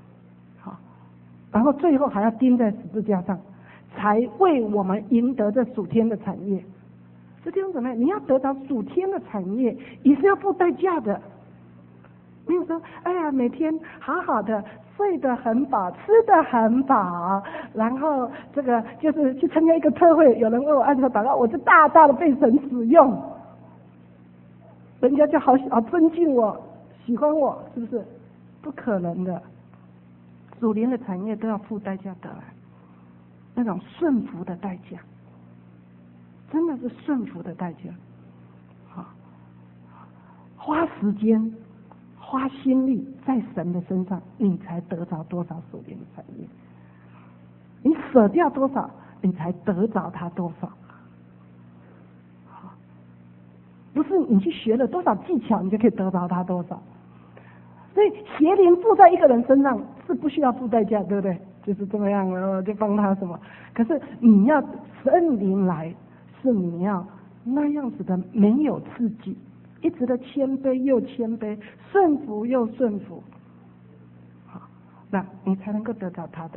然后最后还要钉在十字架上，才为我们赢得这属天的产业。这弟兄姊妹，你要得到属天的产业，也是要付代价的。没有说每天好好的睡得很饱，吃得很饱，然后这个就是去参加一个特会，有人为我按手祷告，我就大大的被神使用，人家就好尊敬我，喜欢我，是不是？不可能的。属灵的产业都要付代价得来，那种顺服的代价，真的是顺服的代价。花时间、花心力在神的身上，你才得着多少属灵的产业。你舍掉多少，你才得着它多少。不是你去学了多少技巧，你就可以得着它多少。所以邪灵附在一个人身上是不需要付代价，对不对？就是这么样，然后就帮他什么。可是你要圣灵来，是你要那样子的没有刺激，一直的谦卑又谦卑，顺服又顺服，那你才能够得到他的。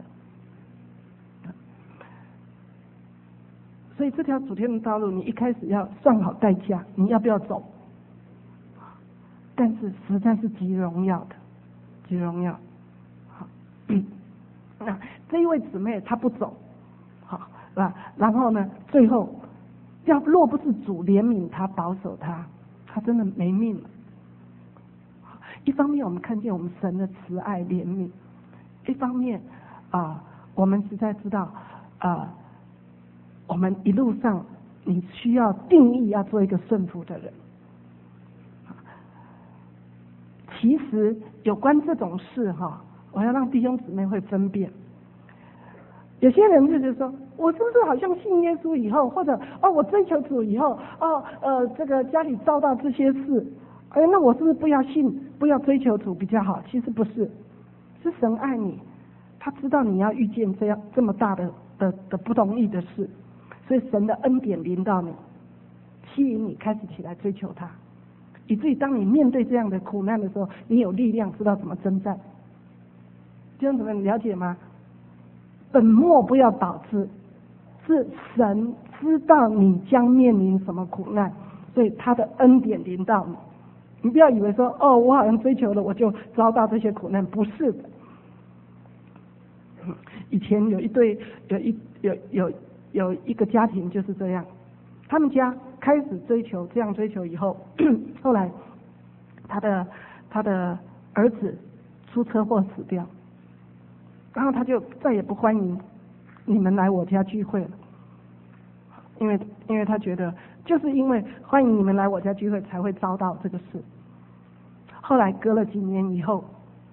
所以这条主天的道路，你一开始要算好代价，你要不要走？但是实在是极荣耀的，极荣耀。那这一位姊妹她不走，然后呢，最后若不是主怜悯她、保守她，她真的没命了。一方面我们看见我们神的慈爱怜悯，一方面我们实在知道我们一路上你需要定义要做一个顺服的人。其实有关这种事我要让弟兄姊妹会分辨。有些人就是说，我是不是好像信耶稣以后，或者我追求主以后，这个家里遭到这些事，那我是不是不要信，不要追求主比较好？其实不是，是神爱你，他知道你要遇见这么大的不容易的事，所以神的恩典临到你，吸引你开始起来追求他。以至于当你面对这样的苦难的时候，你有力量知道怎么征战。弟兄姊妹，你了解吗？本末不要导致，是神知道你将面临什么苦难，所以他的恩典临到你。你不要以为说我好像追求了我就遭到这些苦难，不是的。以前有一个家庭就是这样，他们家开始追求以后，后来他的儿子出车祸死掉，然后他就再也不欢迎你们来我家聚会了，因为他觉得就是因为欢迎你们来我家聚会才会遭到这个事。后来隔了几年以后，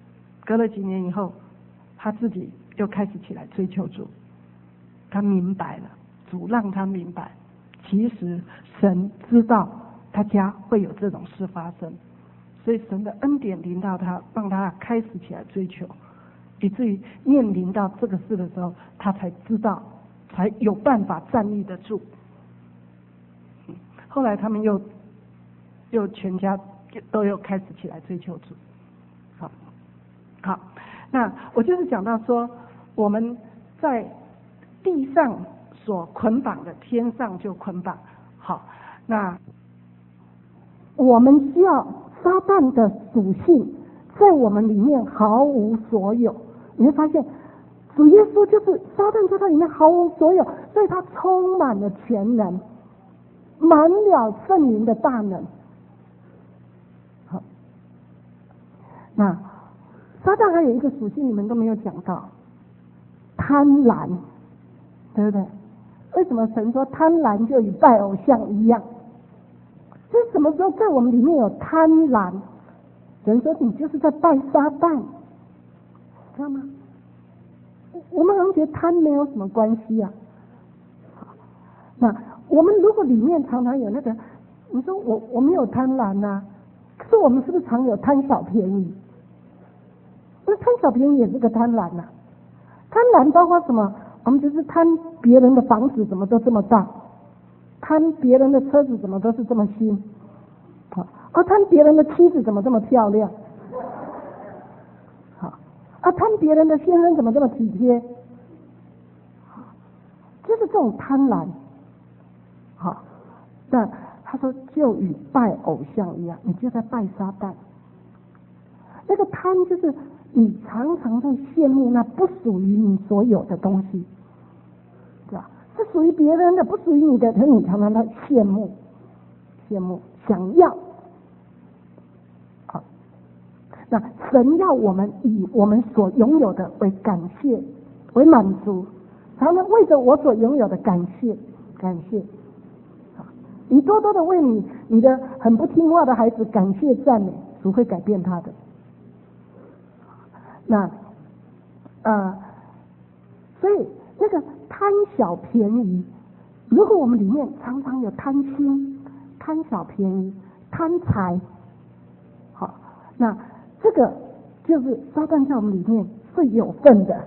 他自己又开始起来追求主，他明白了，主让他明白，其实神知道他家会有这种事发生，所以神的恩典临到他，让他开始起来追求，以至于面临到这个事的时候，他才知道，才有办法站立得住。后来他们又全家都有开始起来追求主。好，那我就是讲到说，我们在地上所捆绑的，天上就捆绑。好，那我们需要撒旦的属性在我们里面毫无所有。你会发现主耶稣就是撒旦在他里面毫无所有，所以他充满了全能，满了圣灵的大能。好，那撒旦还有一个属性你们都没有讲到，贪婪，对不对？为什么神说贪婪就与拜偶像一样？就是什么时候在我们里面有贪婪，神说你就是在拜撒旦，知道吗？我们好像觉得贪没有什么关系啊。那我们如果里面常常有那个，你说我没有贪婪啊，可是我们是不是常有贪小便宜？那贪小便宜也是个贪婪啊。贪婪包括什么？我们就是贪别人的房子怎么都这么大，贪别人的车子怎么都是这么新，贪别人的妻子怎么这么漂亮，贪别人的先生怎么这么体贴，就是这种贪婪。好，那他说就与拜偶像一样，你就在拜撒旦。那个贪就是你常常在羡慕那不属于你所有的东西，对吧？是属于别人的，不属于你的，可是你常常在羡慕，想要。好，那神要我们以我们所拥有的为感谢，为满足，常常为着我所拥有的感谢。你多多的为你的很不听话的孩子感谢赞美，主会改变他的。那所以那个贪小便宜，如果我们里面常常有贪心、贪小便宜、贪财，好，那这个就是撒旦在我们里面是有份的，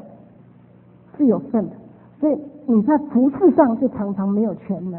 所以你在服事上就常常没有全能。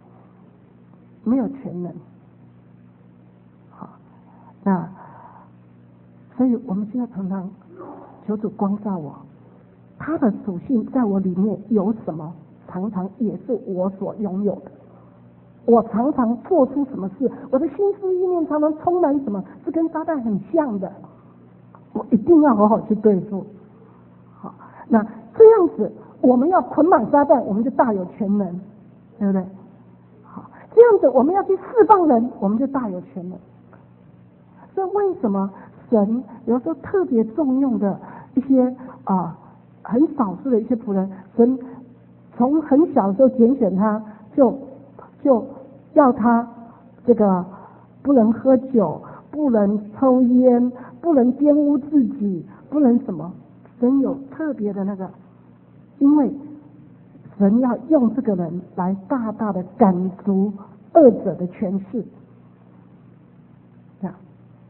好，那所以我们现在常常求主光照我，他的属性在我里面有什么，常常也是我所拥有的。我常常做出什么事，我的心思意念常常充满什么，是跟撒旦很像的，我一定要好好去对付。好，那这样子我们要捆绑撒旦，我们就大有全能，对不对？好，这样子我们要去释放人，我们就大有全能。所以为什么神有时候特别重用的一些很少数的一些仆人，神从很小的时候拣选他，就要他这个不能喝酒，不能抽烟，不能玷污自己，不能什么。神有特别的那个，因为神要用这个人来大大的赶逐恶者的权势。这样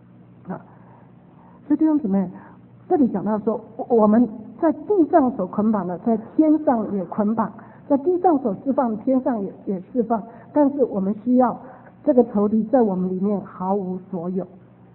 所以弟兄姊妹，这里讲到说，我们在地上所捆绑的，在天上也捆绑；在地上所释放，天上也释放。但是我们需要这个仇敌在我们里面毫无所有。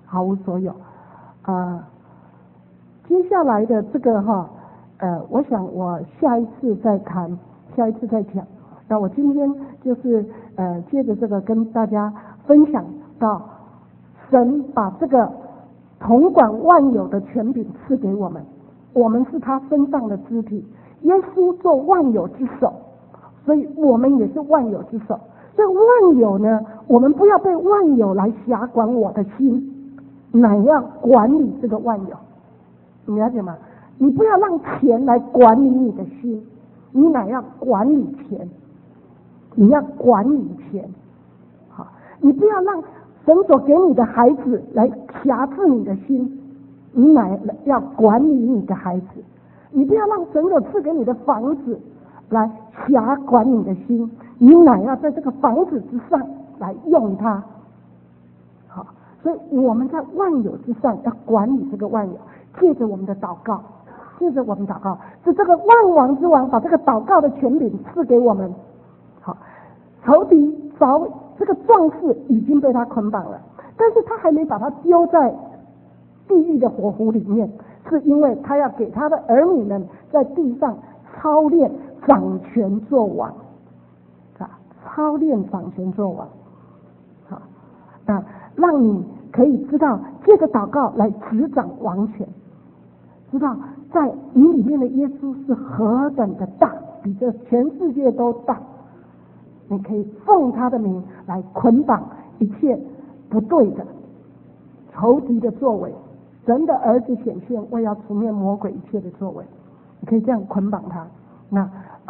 接下来的这个我想我下一次再谈，下一次再讲。 那我今天就是借着这个跟大家分享到，神把这个统管万有的权柄赐给我们，我们是他身上的肢体，耶稣做万有之首，所以我们也是万有之首。所以万有呢，我们不要被万有来辖管我的心，乃要管理这个万有，你了解吗？你不要让钱来管理你的心，你乃要管理钱，你要管理钱。好，你不要让神所给你的孩子来辖制你的心，你乃要管理你的孩子。你不要让神所赐给你的房子来辖管你的心，你乃要在这个房子之上来用它。好，所以我们在万有之上要管理这个万有，借着我们的祷告，是这个万王之王把这个祷告的权柄赐给我们。好，仇敌早这个壮士已经被他捆绑了，但是他还没把他丢在地狱的火湖里面，是因为他要给他的儿女们在地上操练掌权做王，操练掌权做王。好，那让你可以知道借着祷告来执掌王权，知道在你里面的耶稣是何等的大，比这全世界都大。你可以奉他的名来捆绑一切不对的仇敌的作为，神的儿子显现，为要除灭魔鬼一切的作为，你可以这样捆绑他。那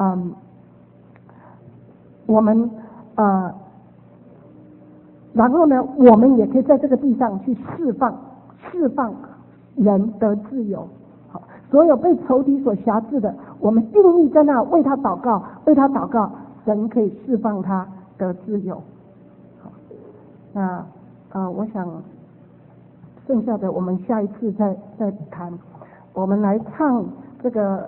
我们然后呢，我们也可以在这个地上去释放人得自由。好，所有被仇敌所辖制的，我们定义在那为他祷告，神可以释放他得自由。好，那我想剩下的我们下一次再谈。我们来唱这个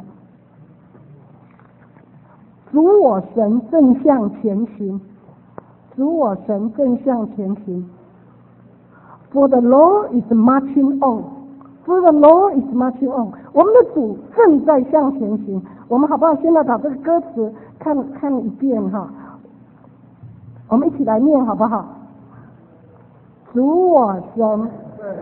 主我神正向前行，主我神正向前行。For the Lord is marching on. For the Lord is marching on. 我们的主正在向前行。我们好不好？现在把这个歌词看一遍哈，我们一起来念好不好？主我神，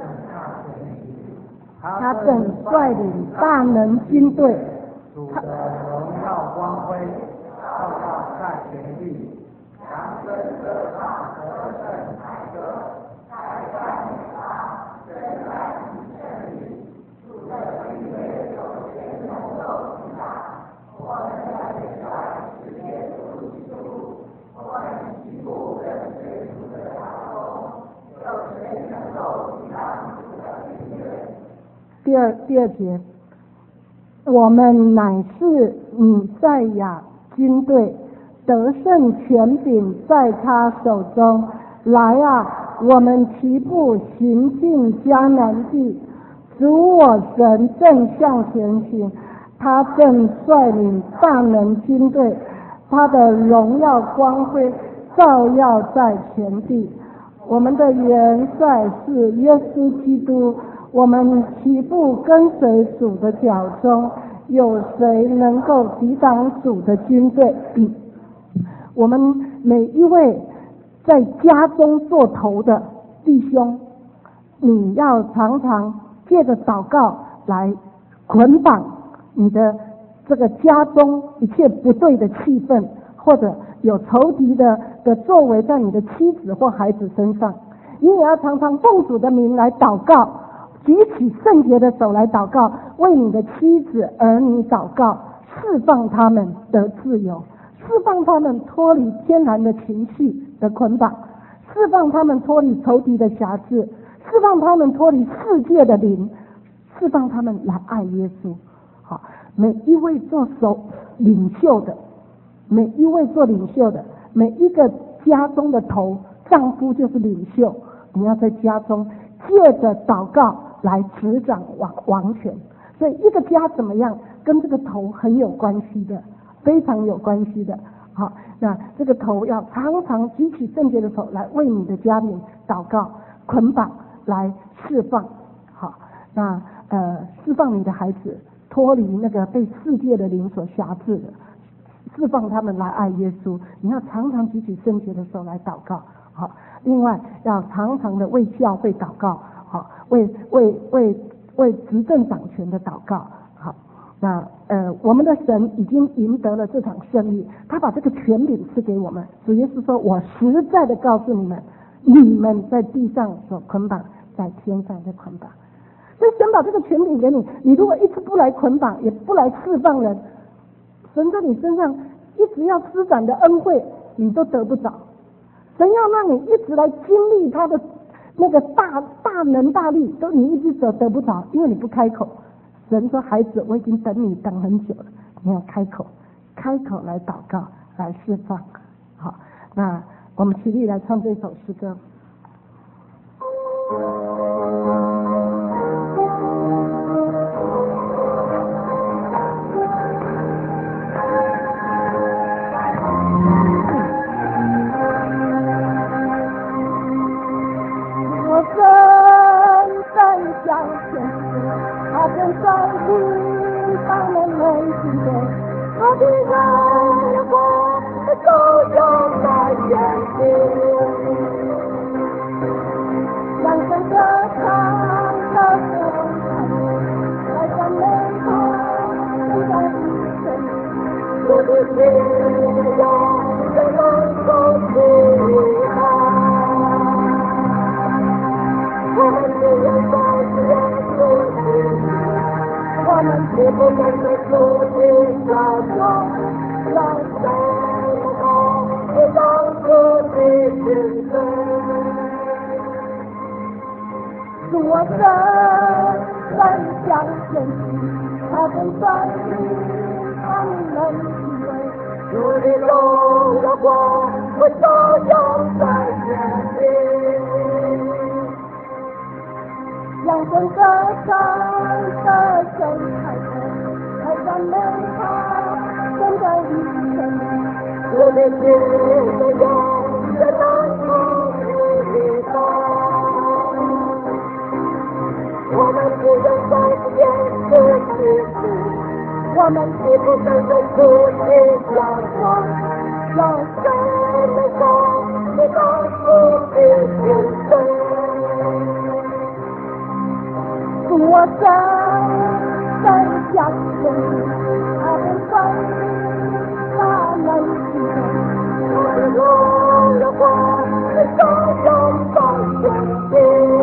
他正率领大能军队， 主的荣耀光辉照耀在全地，扬声歌唱得胜凯歌，在上面上正在胜利，主的军队有全能受击打，我们在这世界主基督，我们齐步跟随主的脚踪，有全能受击打主的军队。 第二节，我们乃是以赛亚军队，得胜权柄在他手中。来啊，我们齐步行进迦南地，主我神正向前行，他正率领大能军队，他的荣耀光辉照耀在全地。我们的元帅是耶稣基督，我们齐步跟随主的脚中，有谁能够抵挡主的军队？我们每一位在家中做头的弟兄，你要常常借着祷告来捆绑你的这个家中一切不对的气氛，或者有仇敌的作为在你的妻子或孩子身上。你也要常常奉主的名来祷告，举起圣洁的手来祷告，为你的妻子儿女祷告，释放他们得自由，释放他们脱离天然的情绪的捆绑，释放他们脱离仇敌的辖制，释放他们脱离世界的灵，释放他们来爱耶稣。好，每一位做领袖的，每一个家中的头，丈夫就是领袖，你要在家中借着祷告来执掌王权。所以一个家怎么样，跟这个头很有关系的，非常有关系的。好，那这个头要常常举起圣洁的手来为你的家庭祷告，捆绑来释放。好，那释放你的孩子脱离那个被世界的灵所辖制的， 释放他们来爱耶稣。你要常常举起圣洁的手来祷告，好。另外要常常的为教会祷告，好，为执政掌权的祷告，好。那我们的神已经赢得了这场胜利，他把这个权柄赐给我们。主耶稣说：“我实在的告诉你们，你们在地上所捆绑，在天上的捆绑。”所以神把这个权柄给你，你如果一直不来捆绑，也不来释放人，神在你身上一直要施展的恩惠，你都得不着。神要让你一直来经历他的那个大能大力，都你一直得不着，因为你不开口。神说：“孩子，我已经等你等很久了，你要开口来祷告，来释放。”好，那我们起立来唱这首诗歌。我深深相信，他跟上帝他们能行的，他的荣光都有在眼睛，让整个唱的在赞美他，正在一生，我的心要在能够知道。我们只有在这样做我们是不能在主的家中，让生活也当主的精神。主我深相信，他跟上帝，他能体会主的荣耀光会照耀在眼睛。让整个山的生态来赞美他，正在一生，我的心的永远能够遇到。我们不能在天之地，我们是不能在主的家中，让神的光来当主的精神。我深相信，他的上帝他能体会我的荣耀光会照耀在眼睛，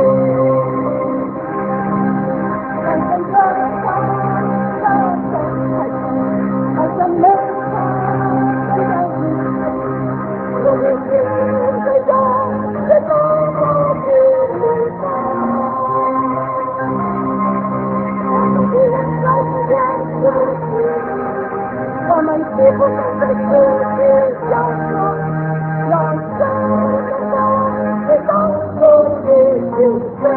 让整个他的生态好像美好的日子，我的心在永远都不知道。我们是不能在主的家中，让生活也当主的精神。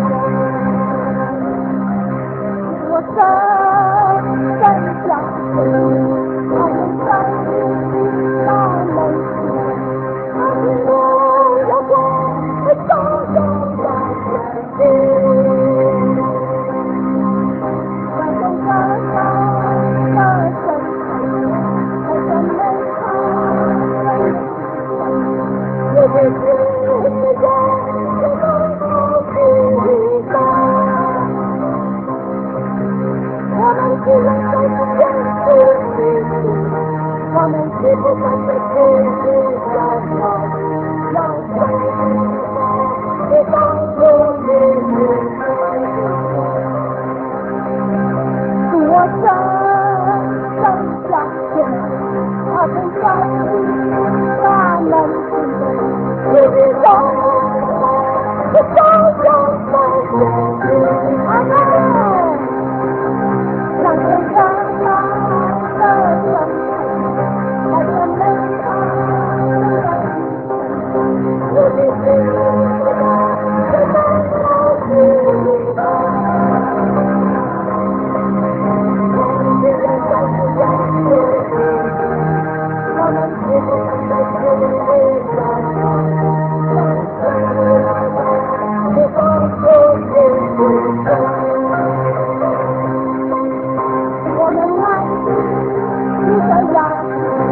我深相信，他们上帝他能体会，他的荣耀光会照耀在眼睛。我的心的永远能够知道，我们只能在天主的主，我们是不能在主的家中，让生活也当主的精神。我深相信，他跟上帝他能体会。我的荣光会照耀在眼睛，阿门。让整个他的生态来赞美他，我的心在能够知道。我们是人在这样我们是不能在主的家中。我们来自一个亚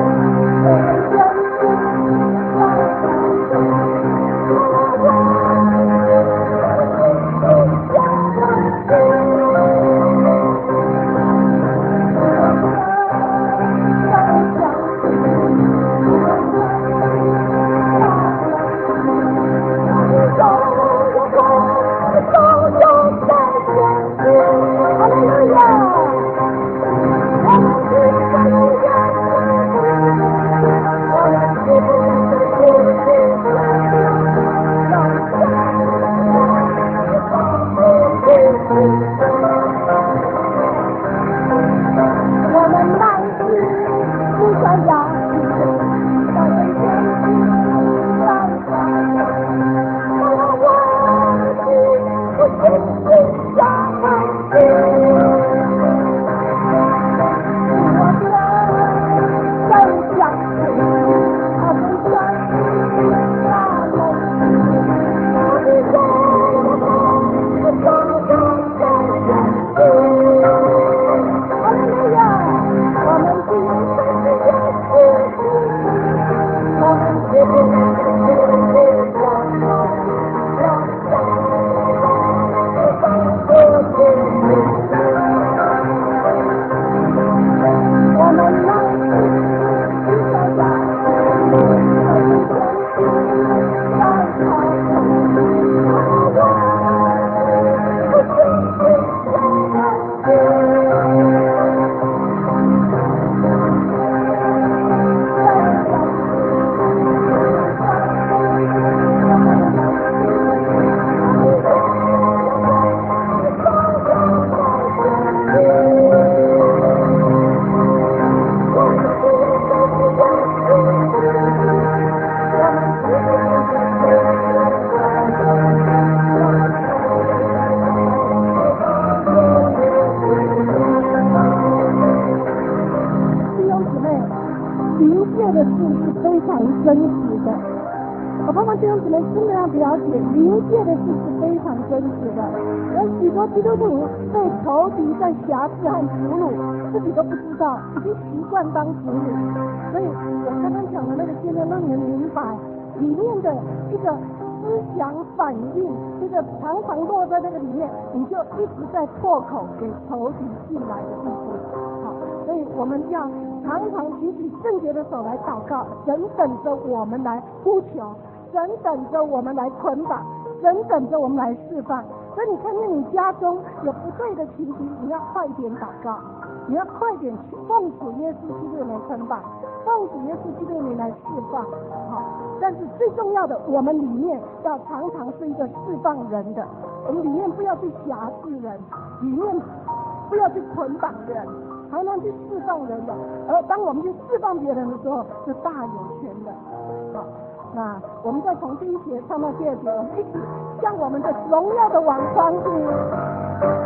非常真实的。我盼望弟兄姊妹真的要了解，灵界的事是非常真实的。而许多基督徒被仇敌在辖制和俘虏，自己都不知道，已经习惯当俘虏。所以我刚刚讲的那个经文，让你们明白里面的一个思想反应，这个常常落在那个里面，你就一直在破口给仇敌进来的意思。好，所以我们要常常举起圣洁的手来祷告，神等着我们来呼求，神等着我们来捆绑，神等着我们来释放。所以你看见你家中有不对的情形，你要快点祷告，你要快点去奉主耶稣基督的名捆绑，奉主耶稣基督的名来释放。好，但是最重要的，我们里面要常常是一个释放人的，我们里面不要去辖制人，里面不要去捆绑人，常常去释放人的。而当我们去释放别人的时候，就大有权的。好，那我们再从第1节唱到第2节，我们一起向我们的荣耀的王欢呼。